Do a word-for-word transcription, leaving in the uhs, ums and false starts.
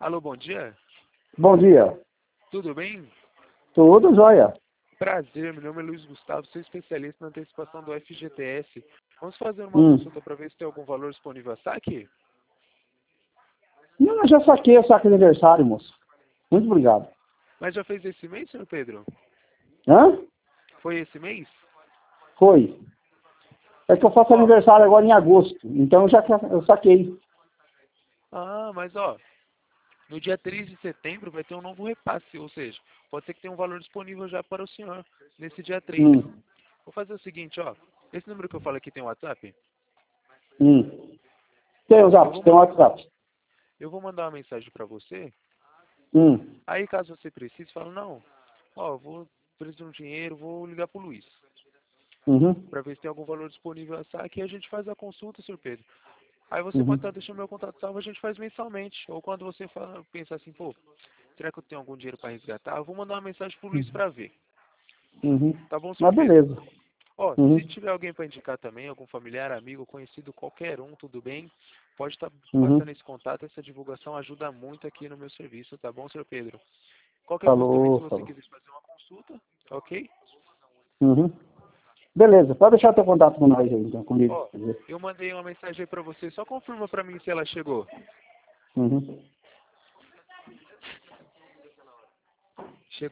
Alô, bom dia. Bom dia. Tudo bem? Tudo jóia. Prazer, meu nome é Luiz Gustavo, sou especialista na antecipação do F G T S. Vamos fazer uma Hum. consulta para ver se tem algum valor disponível a saque? Não, eu já saquei o saque de aniversário, moço. Muito obrigado. Mas já fez esse mês, senhor Pedro? Hã? Foi esse mês? Foi. É que eu faço Ó, aniversário agora em agosto. Então eu já eu saquei. ah, mas ó, no dia três de setembro vai ter um novo repasse, ou seja, pode ser que tenha um valor disponível já para o senhor nesse dia três. Hum. Vou fazer o seguinte, ó, esse número que eu falo aqui tem WhatsApp? Hum. Tem o Eu Zap, vou, tem o man- WhatsApp. eu vou mandar uma mensagem para você. Hum. Aí, caso você precise, fala, não, ó, eu vou precisar de um dinheiro, vou ligar pro Luiz, Uhum. para ver se tem algum valor disponível a saque, e a gente faz a consulta, senhor Pedro. Aí você pode Uhum. estar deixando meu contato salvo, a gente faz mensalmente. Ou quando você fala, pensa assim, pô, será que eu tenho algum dinheiro para resgatar? Eu vou mandar uma mensagem pro Luiz para ver. Uhum. Tá bom, senhor Mas Pedro? beleza. Ó, se Uhum. tiver alguém para indicar também, algum familiar, amigo, conhecido, qualquer um, tudo bem? Pode estar Uhum. passando esse contato, essa divulgação ajuda muito aqui no meu serviço, tá bom, senhor Pedro? Qualquer coisa também, se Falou, você falou. quiser fazer uma consulta, ok? Uhum. Beleza, pode deixar teu contato com nós aí, então, comigo. Ó, eu mandei uma mensagem aí pra você, só confirma pra mim se ela chegou. Uhum.